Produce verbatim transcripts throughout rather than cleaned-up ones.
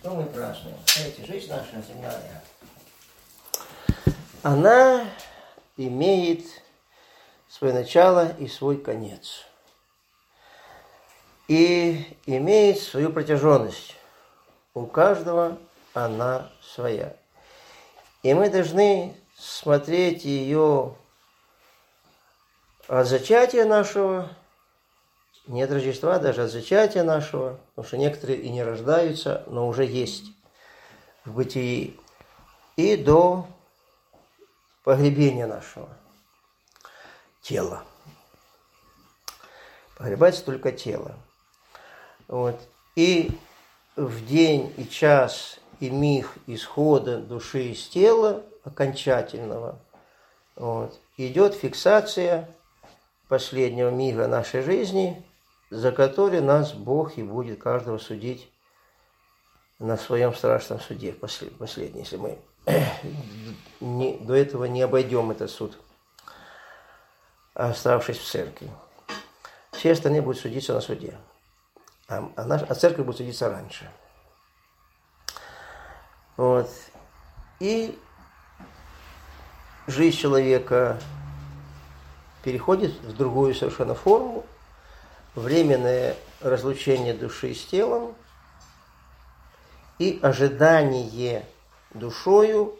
Что мы празднуем? Эти жизнь наша земная, она имеет свое начало и свой конец. И имеет свою протяженность. У каждого она своя. И мы должны смотреть ее от зачатия нашего, не от Рождества, даже от зачатия нашего, потому что некоторые и не рождаются, но уже есть в бытии, и до погребения нашего тела. Погребается только тело. Вот. И в день и час и миг исхода души из тела окончательного вот, идет фиксация последнего мига нашей жизни, за который нас Бог и будет каждого судить на своем страшном суде, последний, если мы не, до этого не обойдем этот суд, оставшись в церкви. Все остальные будут судиться на суде, а, а, наш, а церковь будет судиться раньше. Вот. И жизнь человека переходит в другую совершенно форму, временное разлучение души с телом и ожидание душою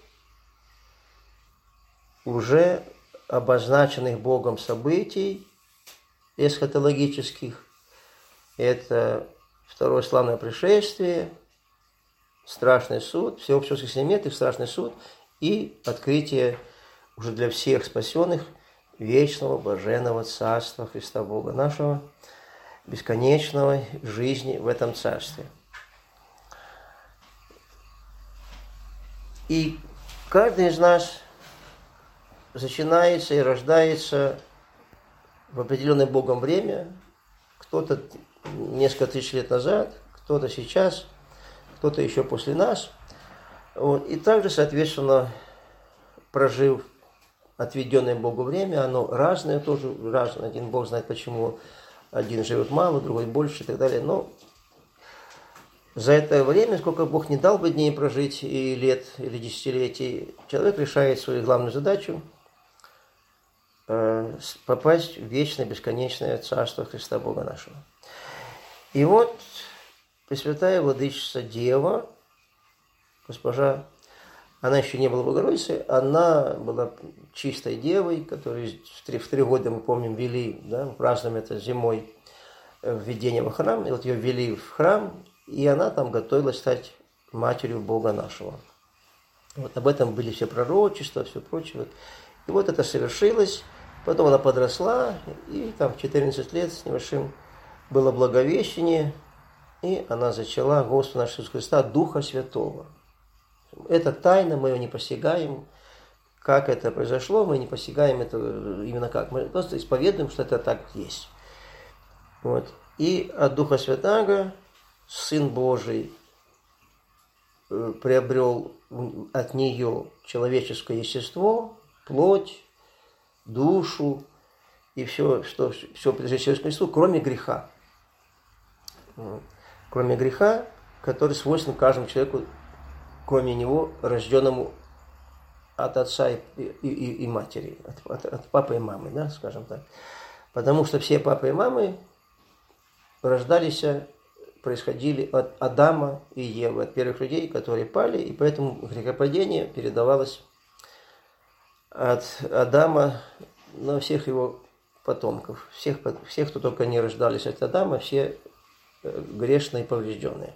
уже обозначенных Богом событий эсхатологических. Это второе славное пришествие, страшный суд, всеобщего воскресения и страшный суд и открытие уже для всех спасенных вечного блаженного царства Христа Бога нашего, бесконечного жизни в этом царстве. И каждый из нас начинается и рождается в определенное Богом время, кто-то несколько тысяч лет назад, кто-то сейчас, кто-то еще после нас. Вот. И также, соответственно, прожив отведенное Богу время, оно разное тоже, разное. Один Бог знает, почему один живет мало, другой больше и так далее. Но за это время, сколько Бог не дал бы дней прожить, и лет, или десятилетий, человек решает свою главную задачу э, попасть в вечное, бесконечное царство Христа Бога нашего. И вот Пресвятая Владычица Дева, госпожа, она еще не была Богородицей, она была чистой девой, которую в три, в три года, мы помним, вели, да, празднуем это зимой, введение во храм, и вот ее ввели в храм, и она там готовилась стать матерью Бога нашего. Вот об этом были все пророчества, все прочее. И вот это совершилось, потом она подросла, и там в четырнадцать лет с небольшим было Благовещение, и она зачала Господа нашего Иисуса Христа, Духа Святого. Это тайна, мы ее не постигаем. Как это произошло, мы не постигаем это именно как. Мы просто исповедуем, что это так есть. Вот. И от Духа Святаго Сын Божий приобрел от нее человеческое естество, плоть, душу и все, что все принадлежит человеческому естеству, кроме греха. Вот. Кроме греха, который свойственен каждому человеку, кроме него, рожденному от отца и, и, и, и матери, от, от, от папы и мамы, да, скажем так. Потому что все папы и мамы рождались, происходили от Адама и Евы, от первых людей, которые пали, и поэтому грехопадение передавалось от Адама на всех его потомков. Всех, всех, кто только не рождались от Адама, все грешные и поврежденные.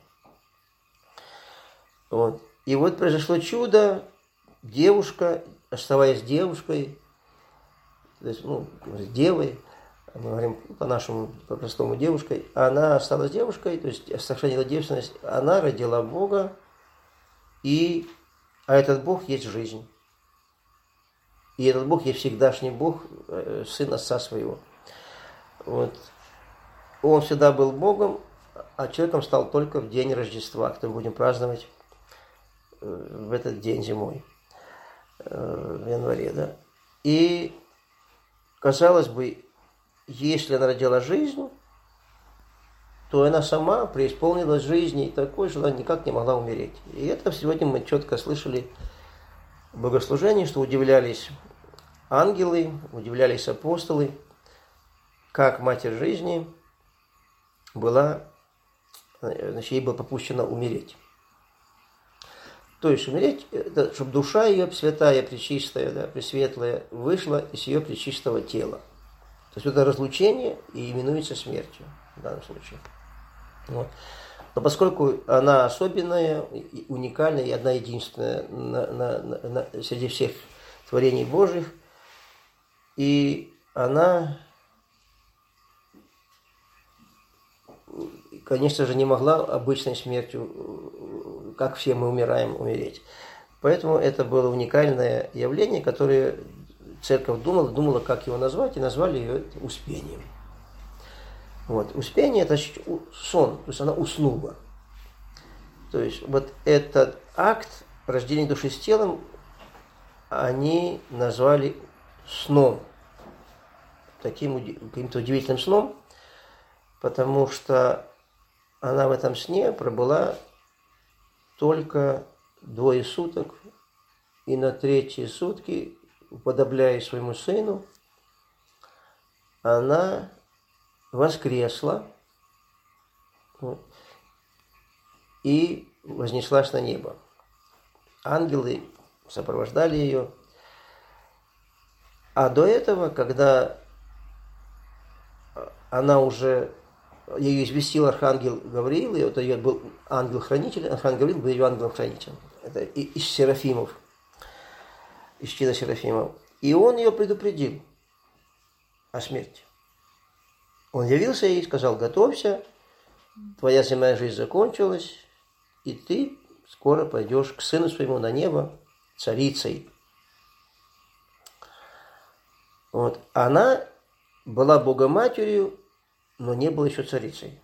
Вот. И вот произошло чудо, девушка, оставаясь девушкой, то есть, ну, девой, мы говорим по-нашему, по-простому девушкой, она осталась девушкой, то есть сохранила девственность, она родила Бога, и, а этот Бог есть жизнь. И этот Бог есть всегдашний Бог, Сын Отца Своего. Вот. Он всегда был Богом, а человеком стал только в день Рождества, который будем праздновать в этот день зимой, в январе, да. И, казалось бы, если она родила жизнь, то она сама преисполнилась жизни, и такой же она никак не могла умереть. И это сегодня мы четко слышали в богослужении, что удивлялись ангелы, удивлялись апостолы, как Матерь жизни была, значит, ей было попущено умереть. То есть умереть, это, чтобы душа ее святая, пречистая, да, пресветлая, вышла из ее пречистого тела. То есть это разлучение и именуется смертью в данном случае. Вот. Но поскольку она особенная, уникальная и одна единственная на, на, на, на, среди всех творений Божьих, и она, конечно же, не могла обычной смертью, как все мы умираем, умереть. Поэтому это было уникальное явление, которое церковь думала, думала, как его назвать, и назвали ее Успением. Вот. Успение – это сон, то есть она уснула. То есть вот этот акт рождения души с телом они назвали сном, таким каким-то удивительным сном, потому что она в этом сне пробыла только двое суток, и на третьи сутки, уподобляясь своему сыну, она воскресла и вознеслась на небо. Ангелы сопровождали ее. А до этого, когда она уже, ее известил архангел Гавриил, и это ее был ангел-хранитель, архангел Гавриил был ее ангелом-хранителем. Это из серафимов, из чина серафимов. И он ее предупредил о смерти. Он явился ей и сказал: готовься, твоя земная жизнь закончилась, и ты скоро пойдешь к сыну своему на небо царицей. Вот. Она была Богоматерью, но не была еще царицей.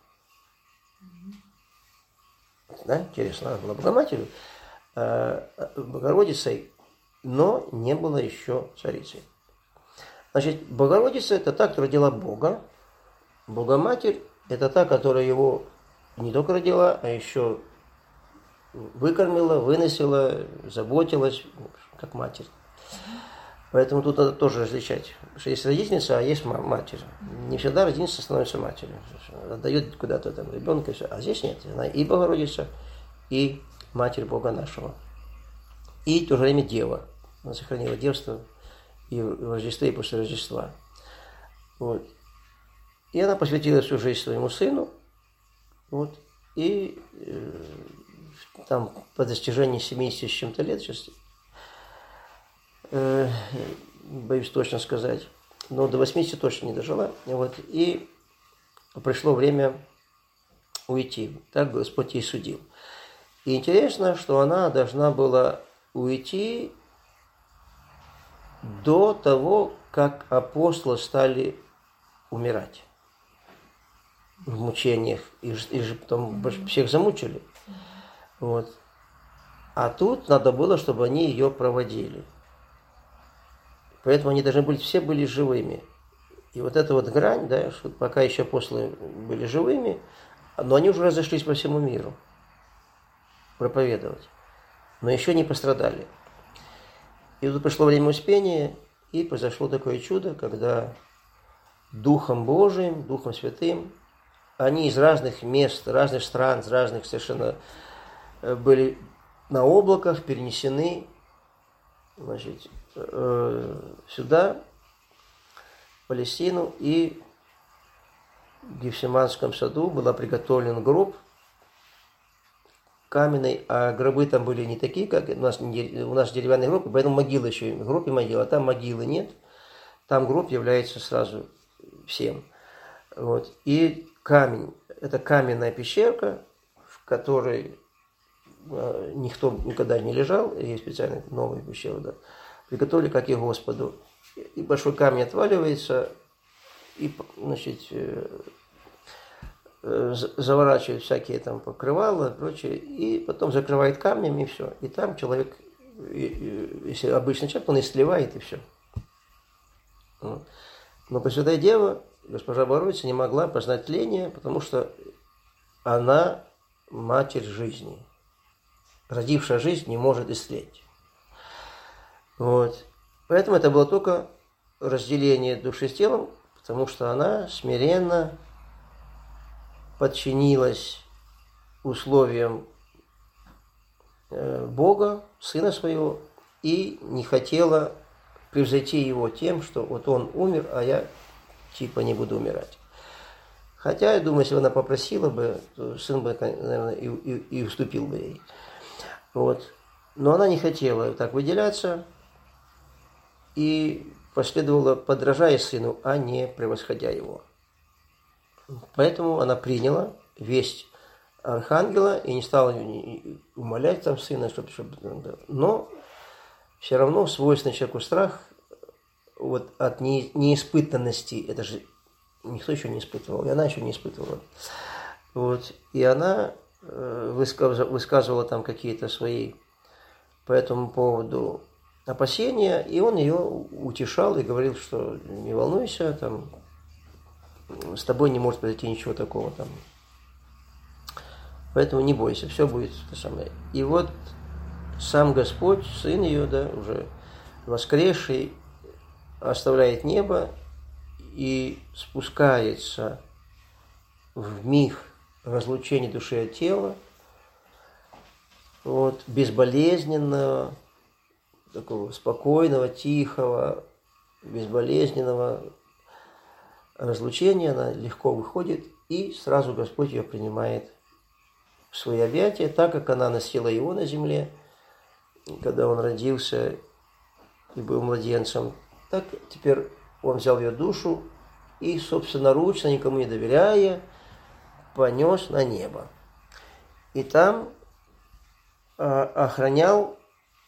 Да? Интересно, она была Богоматерью, Богородицей, но не была еще царицей. Значит, Богородица – это та, кто родила Бога. Богоматерь – это та, которая его не только родила, а еще выкормила, выносила, заботилась, как матерь. Поэтому тут надо тоже различать, что есть родительница, а есть матерь. Не всегда родительница становится матерью. Отдает куда-то там ребенка, а здесь нет. Она и Богородица, и Матерь Бога нашего. И в то же время Дева. Она сохранила девство и в Рождестве, и после Рождества. Вот. И она посвятила всю жизнь своему сыну. Вот. И э, там по достижении семидесяти с чем-то лет, сейчас э, боюсь точно сказать, но до восьмидесяти точно не дожила. Вот. И пришло время уйти. Так Господь ей судил. И интересно, что она должна была уйти до того, как апостолы стали умирать в мучениях, и, и же потом всех замучили. Вот. А тут надо было, чтобы они ее проводили. Поэтому они должны были, все были живыми. И вот эта вот грань, да, что пока еще апостолы были живыми, но они уже разошлись по всему миру проповедовать, но еще не пострадали. И тут пришло время Успения, и произошло такое чудо, когда Духом Божиим, Духом Святым, они из разных мест, разных стран, из разных совершенно были на облаках перенесены, значит, сюда, в Палестину, и в Гефсиманском саду был приготовлен гроб каменный, а гробы там были не такие, как у нас, у нас деревянный гроб, поэтому могила еще, гроб и могила, а там могилы нет, там гроб является сразу всем. Вот. И камень, это каменная пещерка, в которой никто никогда не лежал, есть специально новая пещера, да, приготовили, как и Господу. И большой камень отваливается, и, значит, заворачивает всякие там покрывала и прочее, и потом закрывает камнем, и все. И там человек, если обычный человек, он и сливает, и все. Но Пресвятая Дева, госпожа Богородица, не могла познать тление, потому что она матерь жизни. Родившая жизнь не может истлеть. Вот. Поэтому это было только разделение души с телом, потому что она смиренно подчинилась условиям Бога, Сына Своего, и не хотела превзойти Его тем, что вот Он умер, а я типа не буду умирать. Хотя, я думаю, если бы она попросила бы, то Сын бы, наверное, и, и, и уступил бы ей. Вот. Но она не хотела так выделяться и последовала, подражая Сыну, а не превосходя Его. Поэтому она приняла весть Архангела и не стала умолять там Сына, чтобы... чтобы но все равно свойственный человеку страх вот от не, неиспытанности, это же никто еще не испытывал, и она еще не испытывала. Вот. И она высказывала, высказывала там какие-то свои по этому поводу опасения, и он ее утешал и говорил, что не волнуйся, там, с тобой не может произойти ничего такого там. Поэтому не бойся, все будет то самое. И вот сам Господь, Сын ее, да, уже воскресший, оставляет небо и спускается в миг разлучения души от тела, вот, безболезненного, такого спокойного, тихого, безболезненного разлучения, она легко выходит, и сразу Господь ее принимает в свои объятия, так как она носила его на земле, когда он родился и был младенцем, так теперь он взял ее душу и собственноручно, никому не доверяя, понес на небо. И там а, охранял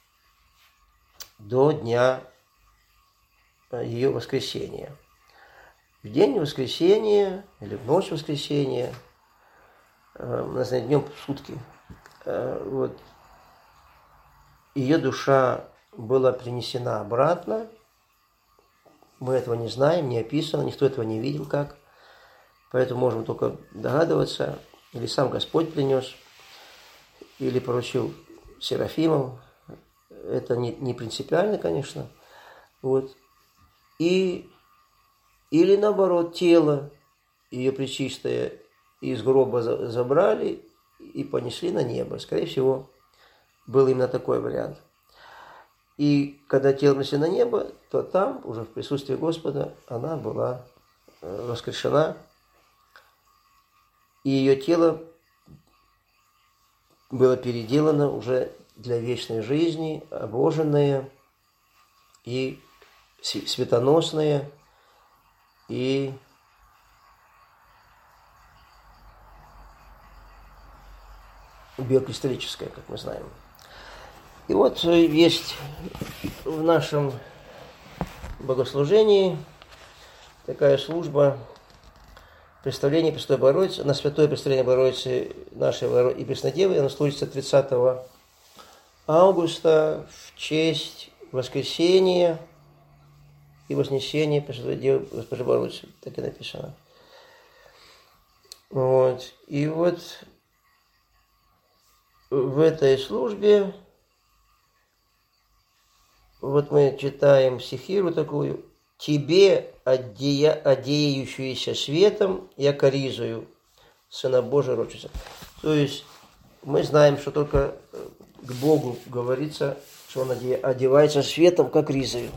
до дня ее воскресения. В день воскресения или в ночь воскресения, а, у нас днем в сутки, а, вот, ее душа была принесена обратно. Мы этого не знаем, не описано, никто этого не видел как. Поэтому можем только догадываться, или сам Господь принес, или поручил Серафимам. Это не, не принципиально, конечно. Вот. И, или наоборот, тело ее пречистое из гроба забрали и понесли на небо. Скорее всего, был именно такой вариант. И когда тело несли на небо, то там, уже в присутствии Господа, она была воскрешена. И ее тело было переделано уже для вечной жизни, обоженное и светоносное, и биокристаллическое, как мы знаем. И вот есть в нашем богослужении такая служба представления Пресвятой Богородицы, на Святое представление Богородицы нашей и Преснодевы, она служится тридцатого августа в честь воскресения и вознесения Пресвятой Девы Госпожи Богородицы, так и написано. Вот. И вот в этой службе вот мы читаем стихиру такую: «Тебе, одея, одеющуюся светом, я коризую, Сына Божия рочится». То есть мы знаем, что только к Богу говорится, что Он одевается светом, как ризою.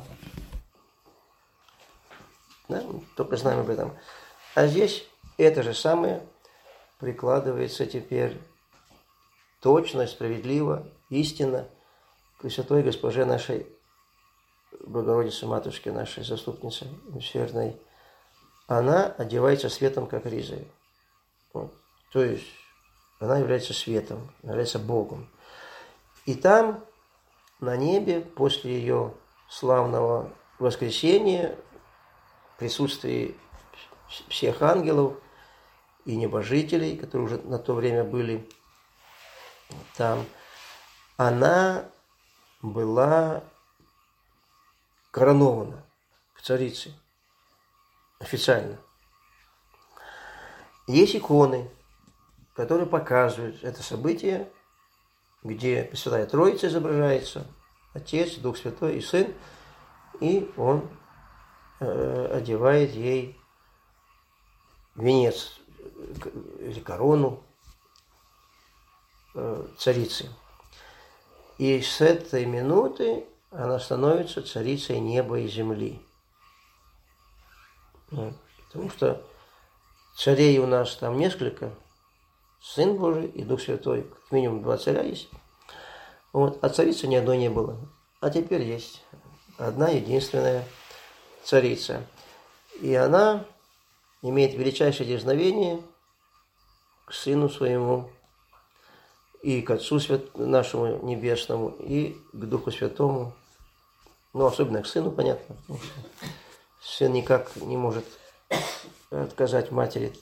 Да? Только знаем об этом. А здесь это же самое прикладывается теперь точно, справедливо, истинно к Пресвятой Госпоже нашей Богородице, Матушке нашей, заступнице милосердной. Она одевается светом, как ризою. Вот. То есть она является светом, является Богом. И там, на небе, после ее славного воскресения, в присутствии всех ангелов и небожителей, которые уже на то время были там, она была коронована в царице официально. Есть иконы который показывает это событие, где Пресвятая Троица изображается, Отец, Дух Святой и Сын, и он э, одевает ей венец или корону э, царицы. И с этой минуты она становится царицей неба и земли. Вот. Потому что царей у нас там несколько, Сын Божий и Дух Святой, как минимум два царя есть. Вот. А царицы ни одной не было. А теперь есть одна единственная царица. И она имеет величайшее дерзновение к Сыну Своему, и к Отцу Свят... нашему Небесному, и к Духу Святому. Ну, особенно к Сыну, понятно, потому что Сын никак не может отказать матери.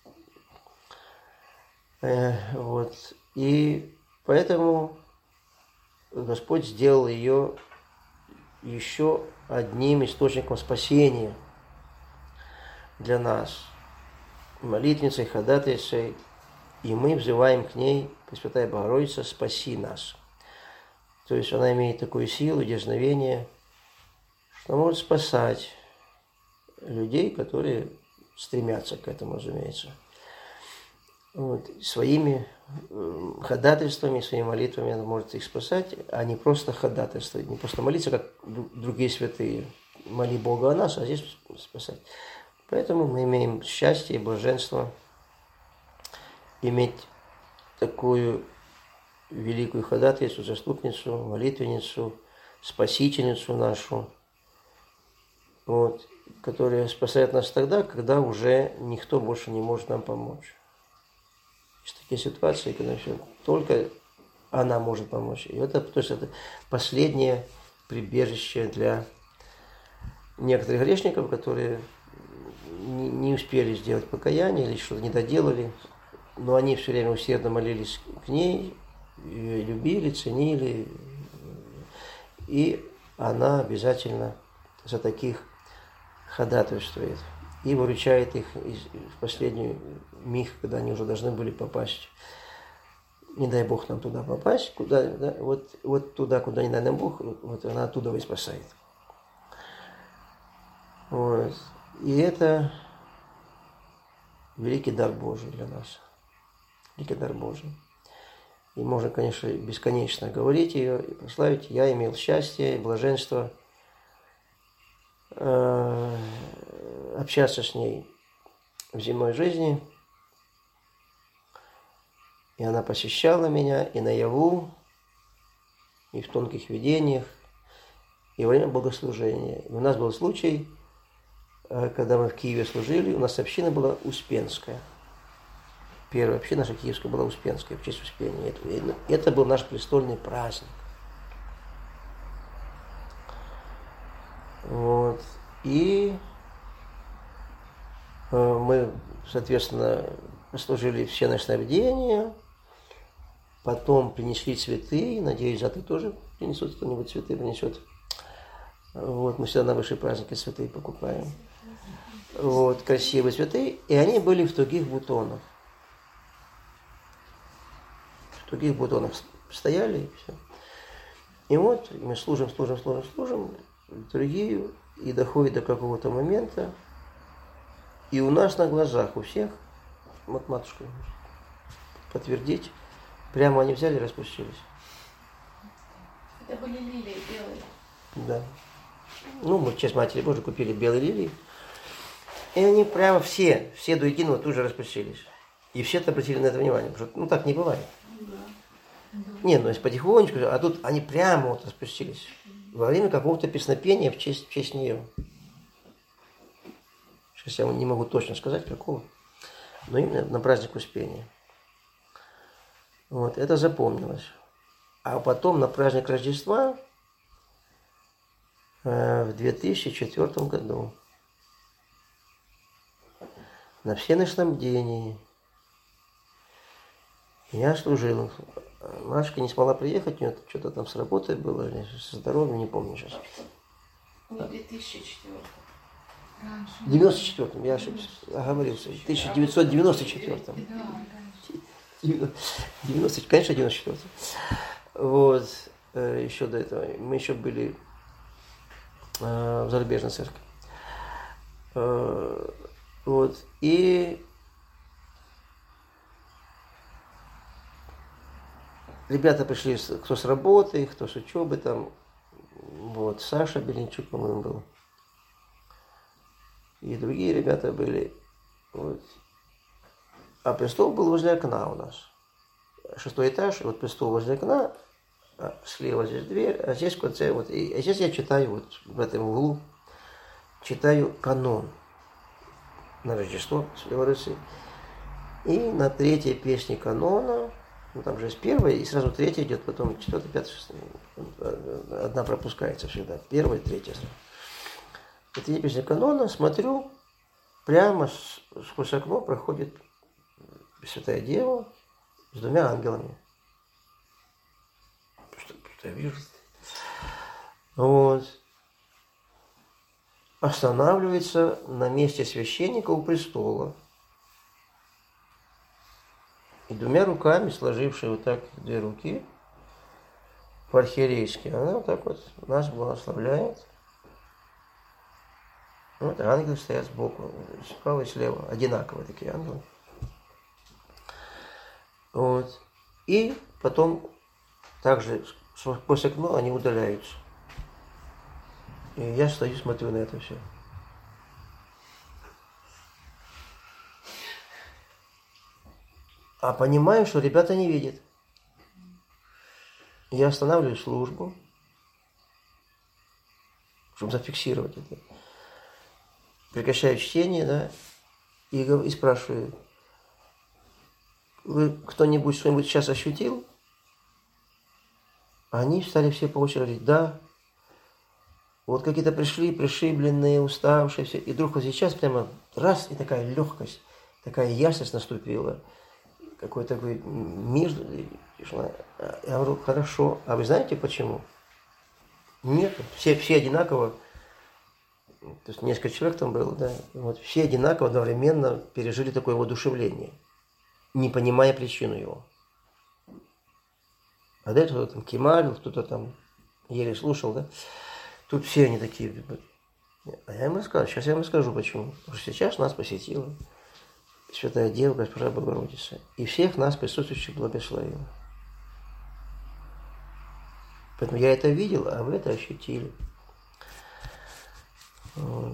Э, вот. И поэтому Господь сделал ее еще одним источником спасения для нас, молитвенницей, ходатайцей, и мы взываем к ней: Пресвятая Богородица, спаси нас. То есть она имеет такую силу, дерзновение, что может спасать людей, которые стремятся к этому, разумеется. Вот. Своими ходатайствами, своими молитвами она может их спасать, а не просто ходатайствовать, не просто молиться, как другие святые. Моли Бога о нас, а здесь спасать. Поэтому мы имеем счастье и блаженство иметь такую великую ходатайцу, заступницу, молитвенницу, спасительницу нашу, вот, которая спасает нас тогда, когда уже никто больше не может нам помочь. Есть такие ситуации, когда все, только она может помочь. И это, то есть это последнее прибежище для некоторых грешников, которые не, не успели сделать покаяние или что-то не доделали, но они все время усердно молились к ней, ее любили, ценили, и она обязательно за таких ходатайствует и выручает их в последний миг, когда они уже должны были попасть. Не дай Бог нам туда попасть, куда, да, вот, вот туда, куда не дай нам Бог, вот она оттуда и спасает. Вот. И это великий дар Божий для нас. Великий дар Божий. И можно, конечно, бесконечно говорить ее и прославить. Я имел счастье и блаженство э, общаться с ней в земной жизни. И она посещала меня и наяву, и в тонких видениях, и во время богослужения. И у нас был случай, когда мы в Киеве служили, у нас община была Успенская. Первая община наша киевская была Успенская, в честь Успения. Это, это был наш престольный праздник. Вот. И мы, соответственно, служили всеночное бдение, потом принесли цветы, надеюсь, завтра тоже принесут, кто-нибудь цветы принесет. Вот, мы всегда на высшие праздники цветы покупаем. Вот, красивые цветы, и они были в тугих бутонах. В тугих бутонах стояли, и все. И вот мы служим, служим, служим, служим литургию, и доходит до какого-то момента, и у нас на глазах, у всех, вот матушка подтвердить, прямо они взяли и распустились. Это были лилии белые. Да. Ну, мы в честь Матери Божией купили белые лилии. И они прямо все, все до единого тут же распустились. И все-то обратили на это внимание, потому что, ну, так не бывает. Да. Не, ну, если потихонечку, а тут они прямо вот распустились. Во время какого-то песнопения в честь, в честь нее. Сейчас я не могу точно сказать, какого. Но именно на праздник Успения. Вот, это запомнилось. А потом на праздник Рождества э, в две тысячи четвёртом году на всеночном бдении я служил. Машка не смогла приехать, у нее что-то там с работой было, или со здоровьем, не помню сейчас. Не в две тысячи четвёртом. В девяносто четвёртом, я ошибся, оговорился. В тысяча девятьсот девяносто четвёртом. девяносто, конечно, девяносто четвёртый. Вот. Еще до этого. Мы еще были в зарубежной церкви. Вот. И ребята пришли, кто с работы, кто с учебы, там, вот, Саша Беленчук, по-моему, был. И другие ребята были. Вот. А престол был возле окна у нас. Шестой этаж, и вот престол возле окна, а слева здесь дверь, а здесь в конце, вот, и а здесь я читаю, вот в этом углу, читаю канон на Рождество Святой Руси. И на третьей песне канона, ну там же есть первая, и сразу третья идет, потом четвертая, пятая, шестая, одна пропускается всегда, первая, третья. На третьей песне канона смотрю, прямо сквозь окно проходит Святая Дева с двумя ангелами. Что, что я вижу? Вот. Останавливается на месте священника у престола. И двумя руками, сложившие вот так две руки, по-архиерейски, она вот так вот нас благословляет. Вот ангелы стоят сбоку, справа и слева, одинаковые такие ангелы. Вот. И потом также сквозь окно они удаляются. И я стою, смотрю на это все. А понимаю, что ребята не видят. Я останавливаю службу, чтобы зафиксировать это. Прекращаю чтение, да, и, и спрашиваю: вы кто-нибудь что-нибудь сейчас ощутил? Они стали все по очереди: да. Вот какие-то пришли, пришибленные, уставшие, все. И вдруг вот сейчас прямо раз, и такая легкость, такая ясность наступила. Какой-то такой мир. Я говорю: хорошо. А вы знаете почему? Нет. Все, все одинаково. То есть несколько человек там было, да. Вот все одинаково одновременно пережили такое воодушевление, не понимая причину его. А до этого там кемарил, кто-то там еле слушал, да. Тут все они такие. А я им расскажу, сейчас я им расскажу, почему. Потому что сейчас нас посетила Святая Дева, Госпожа Богородица, и всех нас, присутствующих, благословила. Поэтому я это видел, а вы это ощутили. Вот.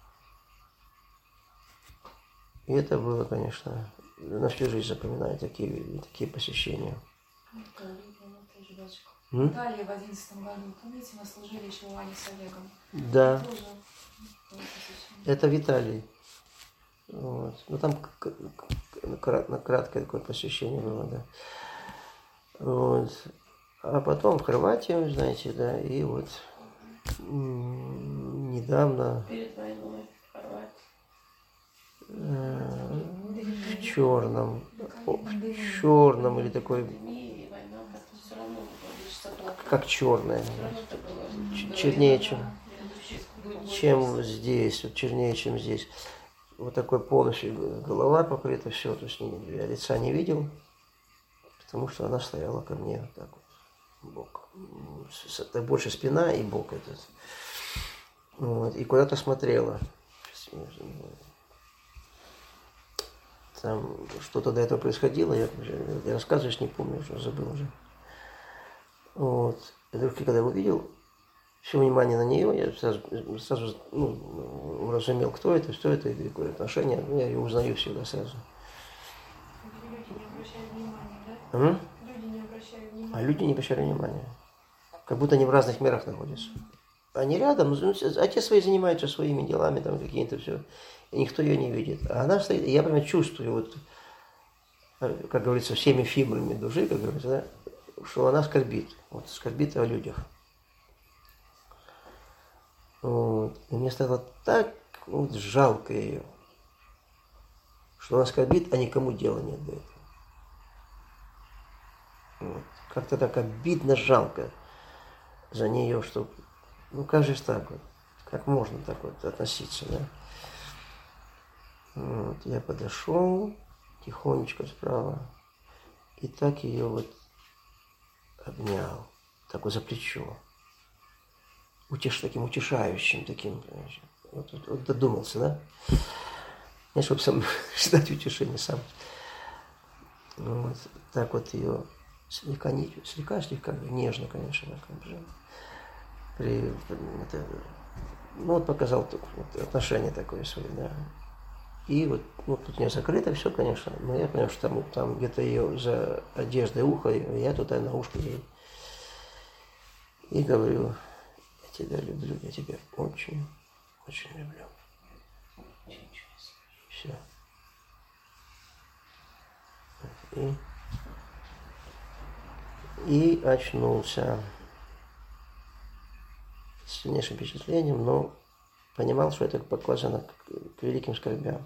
И это было, конечно, на всю жизнь запоминаю такие, такие посещения. В Италии в одиннадцатом году, помните, мы служили еще в Ане с Олегом? Да. Тоже это в Италии. Вот. Ну там краткое такое посещение было, да. Вот. А потом в Хорватию, знаете, да, и вот недавно Перед войной в Хорватии. В черном, в черном или такой, как черное, чернее, чем, чем здесь, вот чернее, чем здесь. Вот такой полностью голова покрыта, все, то есть я лица не видел, потому что она стояла ко мне вот так вот, бок. Это больше спина и бок этот. Вот, и куда-то смотрела. Там что-то до этого происходило, я, я рассказываешь, не помню, уже забыл уже. Вот. И вдруг, когда я увидел, все внимание на нее, я сразу, сразу ну, уразумел, кто это, что это, и какое отношение. Я ее узнаю всегда сразу. люди не обращают внимания, да? М? Люди не обращают внимания. А люди не обращали внимания. Как будто они в разных мирах находятся. Они рядом, а те свои занимаются своими делами, там какие-то все. И никто ее не видит. А она стоит, и я прямо чувствую, вот, как говорится, всеми фибрами души, как говорится, да, что она скорбит. Вот скорбит о людях. Вот. И мне стало так вот, жалко ее, что она скорбит, а никому дела нет до этого. Вот. Как-то так обидно, жалко за нее, что, ну как же так вот, как можно так вот относиться, да? Вот. Я подошел тихонечко справа, и так ее вот обнял, так вот за плечо. Утеш, таким утешающим, таким, вот, вот, вот додумался, да? Не, чтобы сам ждать утешения сам. Вот, так вот ее слегка, не, слегка, слегка, нежно, конечно, так обжал. При, это, ну, вот показал вот, отношение такое свое, да. И вот, вот тут у нее закрыто все, конечно, но я понял, что там, там где-то ее за одеждой ухо, и я туда на ушко ей. И говорю, я тебя люблю, я тебя очень, очень люблю. Все. И, и очнулся с сильнейшим впечатлением, но понимал, что это показано к, к великим скорбям.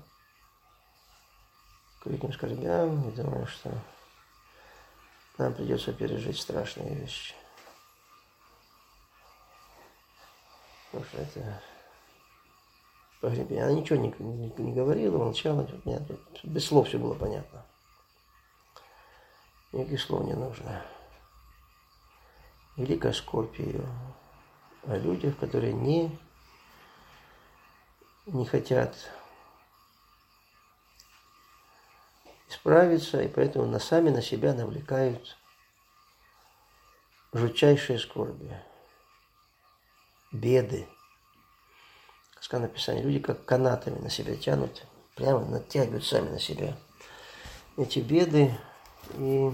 К великим скорбям, и думаю, что нам придется пережить страшные вещи. Потому что это погребение. Она ничего не, не, не говорила, молчала. Нет, без слов все было понятно. Никаких слов не нужно. Великая скорбь ее о людях, которые не, не хотят исправиться, и поэтому на сами на себя навлекают жутчайшие скорби, беды. Сказано Писание, люди как канатами на себя тянут, прямо натягивают сами на себя эти беды, и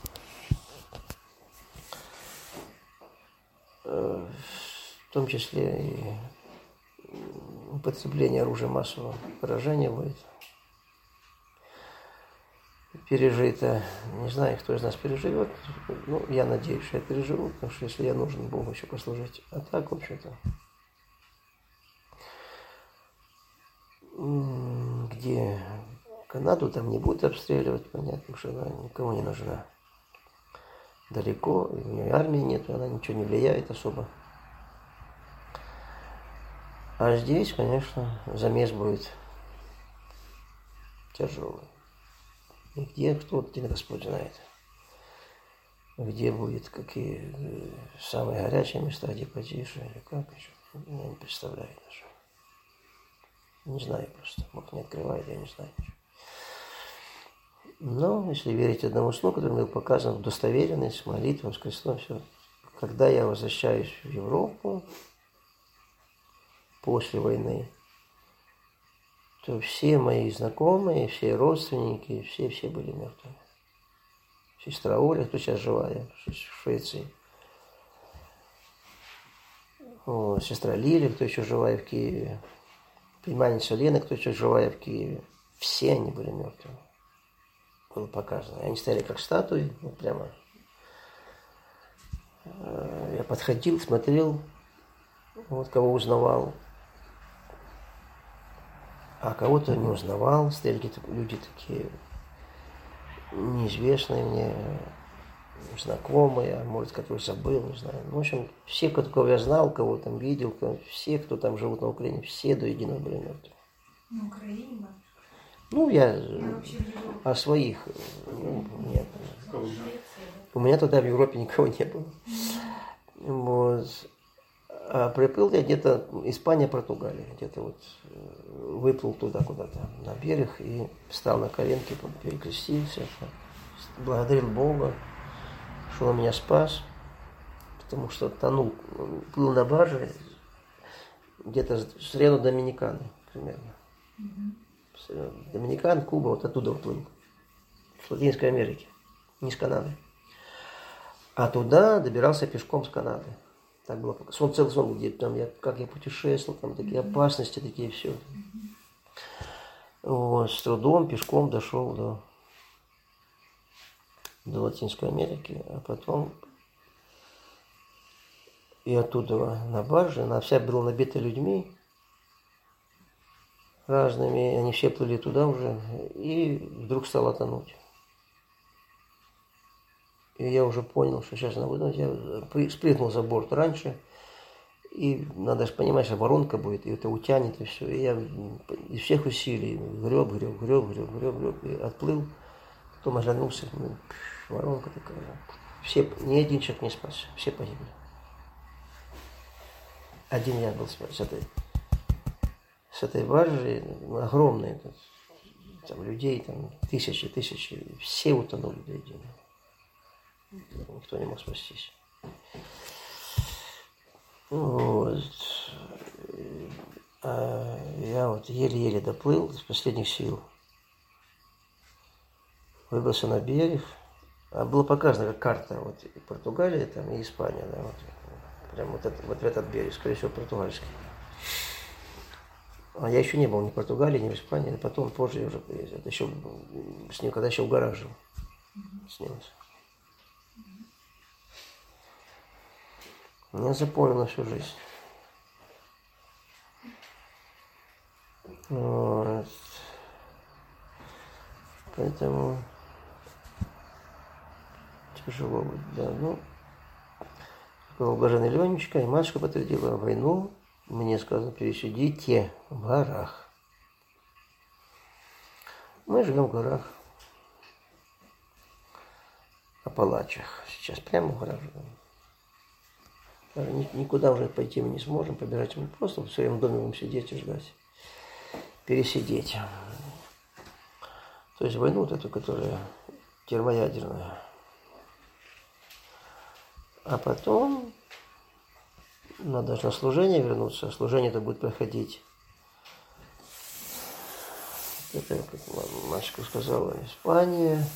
э, в том числе и употребление оружия массового поражения будет пережито. Не знаю, кто из нас переживет. Ну, я надеюсь, что я переживу, потому что если я нужен Богу еще послужить. А так, в общем-то, где Канаду там не будут обстреливать, понятно, что она никому не нужна. Далеко, и у нее армии нет, она ничего не влияет особо. А здесь, конечно, замес будет тяжелый. И где, кто, один Господь знает. Где будет, какие самые горячие места, где потише, или как еще. Я не представляю даже. Не знаю просто. Бог не открывает, я не знаю ничего. Но, если верить одному сну, который был показан в достоверенность, молитвам с крестом, все. Когда я возвращаюсь в Европу после войны, то все мои знакомые, все родственники, все-все были мертвыми. Сестра Оля, кто сейчас живая в Швеции. О, сестра Лиля, кто еще живая в Киеве. Племянница Лена, кто еще живая в Киеве. Все они были мертвыми. Было показано. Они стояли как статуи, вот прямо. Я подходил, смотрел, вот кого узнавал. А кого-то не узнавал, стояли какие-то люди такие неизвестные мне, знакомые, а может, которых забыл, не знаю. В общем, все, кого я знал, кого там видел, все, кто там живут на Украине, все до единого были мертвы. На Украине, да? Ну, я, я о своих. Ну, нет. У меня тогда в Европе никого не было. Вот. А приплыл я где-то Испания, Португалия, где-то вот выплыл туда куда-то на берег и встал на коленки, перекрестился, благодарил Бога, что Он меня спас, потому что тонул, плыл на барже где-то с района Доминиканы примерно. Mm-hmm. Доминикан, Куба, вот оттуда уплыл, с Латинской Америки, не с Канады. А туда добирался пешком с Канады. Так было. Сон, целый сон был, где там я, как я путешествовал, там такие опасности, такие все. Вот, с трудом, пешком дошел до, до Латинской Америки, а потом и оттуда на барже, она вся была набита людьми разными, они все плыли туда уже, и вдруг стало тонуть. И я уже понял, что сейчас она будет. Я спрыгнул за борт раньше. И надо же понимать, что воронка будет, и это утянет, и все. И я из всех усилий греб, греб, греб, греб, греб, греб, и отплыл Потом оглянулся, ну, воронка такая. Все, ни один человек не спасся, все погибли. Один я был с этой, с этой баржей, огромной, там людей, там тысячи, тысячи, все утонули до единого. Никто не мог спастись. Вот. А я вот еле-еле доплыл из последних сил. Выбрался на берег. А было показано, как карта, вот и Португалия там, и Испания, да, вот. Прям вот, это, вот в этот берег, скорее всего, португальский. А я еще не был ни в Португалии, ни в Испании, а потом, позже я уже приезжал. Это еще с ним, когда еще в горах жил. Снялся. Я запомнил на всю жизнь. Вот. Поэтому тяжело будет, да. Ну, сказал блаженный Ленечка, и матушка подтвердила войну. Мне сказано, пересидите в горах. Мы живем в горах. Апалачах. Сейчас прямо в горах живем. Никуда уже пойти мы не сможем, побежать мы просто в своем доме будем сидеть и ждать. Пересидеть. То есть войну вот эту, которая термоядерная. А потом надо на служение вернуться. Служение это будет проходить. Это, как матушка сказала, Испания,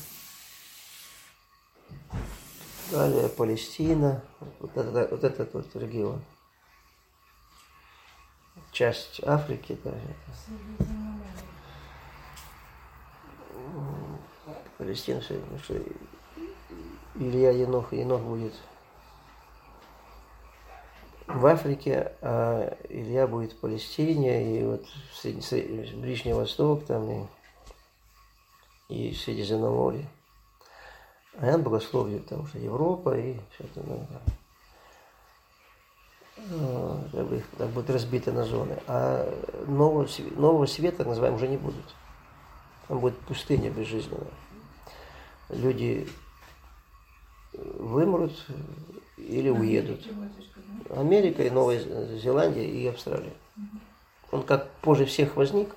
Галия, Палестина. Вот, это, вот этот вот регион. Часть Африки. Да, Палестина. Что Илья Енох, Енох будет в Африке, а Илья будет в Палестине, и вот Средний, Средний, Ближний Восток, там, и, и Средиземноморье. А я богословию, там уже Европа, и все это, ну, ну, как бы, так будет разбито на зоны. А нового, нового света, так называемого, уже не будет. Там будет пустыня безжизненная. Люди вымрут или уедут. Америка и Новая Зеландия и Австралия. Он как позже всех возник,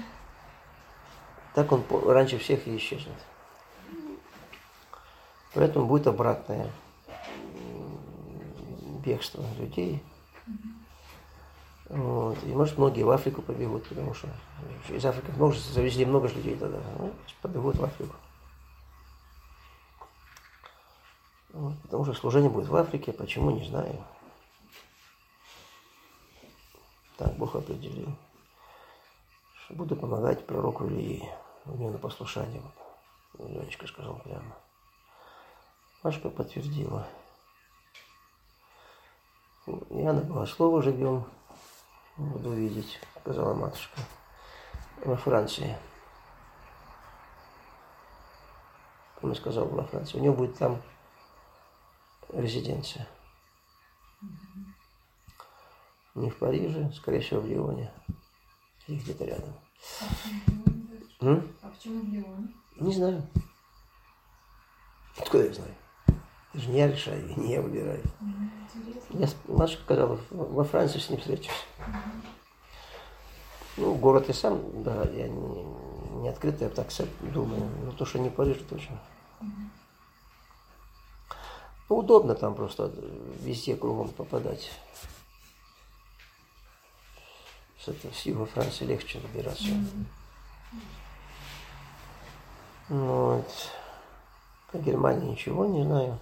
так он раньше всех и исчезнет. Поэтому будет обратное бегство людей. Вот. И может многие в Африку побегут, потому что из Африки много, завезли много людей тогда. Ну, побегут в Африку. Вот. Потому что служение будет в Африке, почему, не знаю. Так Бог определил. Что буду помогать пророку Илии. У него на послушание. Ленечка сказал прямо. Машка подтвердила. Я на богослова живем. Буду видеть, сказала матушка. Во Франции. Он сказал, во Франции. У него будет там резиденция. Не в Париже, скорее всего, в Лионе. Или где-то рядом. А почему в Лионе? Не знаю. Откуда я знаю? Это же не я решаю, не я выбираю. Интересно. Я, матушка сказала, во Франции с ним встречусь. Ну, город я сам, да, я не, не открытый, я так думаю. Но то, что не Париж, точно. Ну, удобно там просто везде кругом попадать. С, этого, с юга Франции легче добираться. Mm-hmm. Вот. По Германии ничего не знаю.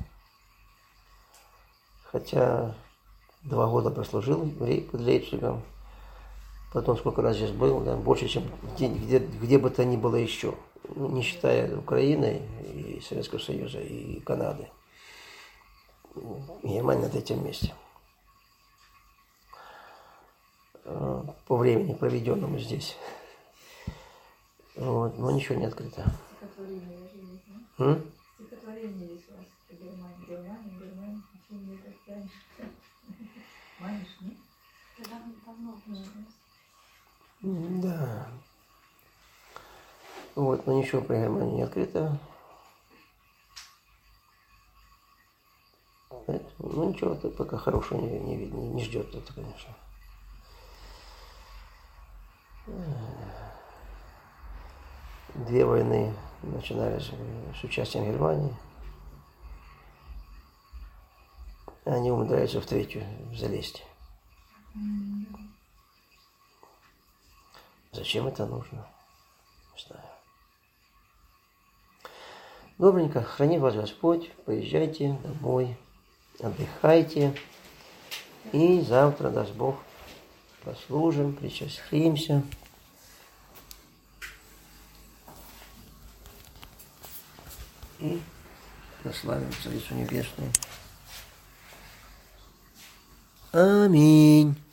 Хотя два года прослужил под Лейпцигом. Потом сколько раз здесь был, да, больше, чем где, где, где бы то ни было еще. Ну, не считая Украины и Советского Союза и Канады. Германия на третьем месте. По времени, проведенному здесь. Вот, но ничего не открыто. Стихотворение даже есть, да? Стихотворение есть у вас по Германии. Германия, Германия, ничего не достанешь. Манишь, нет? Да, давно уже. Да. Вот, но ничего про Германию не открыто. Ну ничего, ты пока хорошего не, не, не, не ждет это, конечно. Две войны начинались с участием Германии. Они умудряются в третью залезть. Зачем это нужно? Не знаю. Добренько, храни вас Господь, поезжайте домой, отдыхайте. И завтра, даст Бог, послужим, причастимся. И прославим Царицу Небесную. Аминь.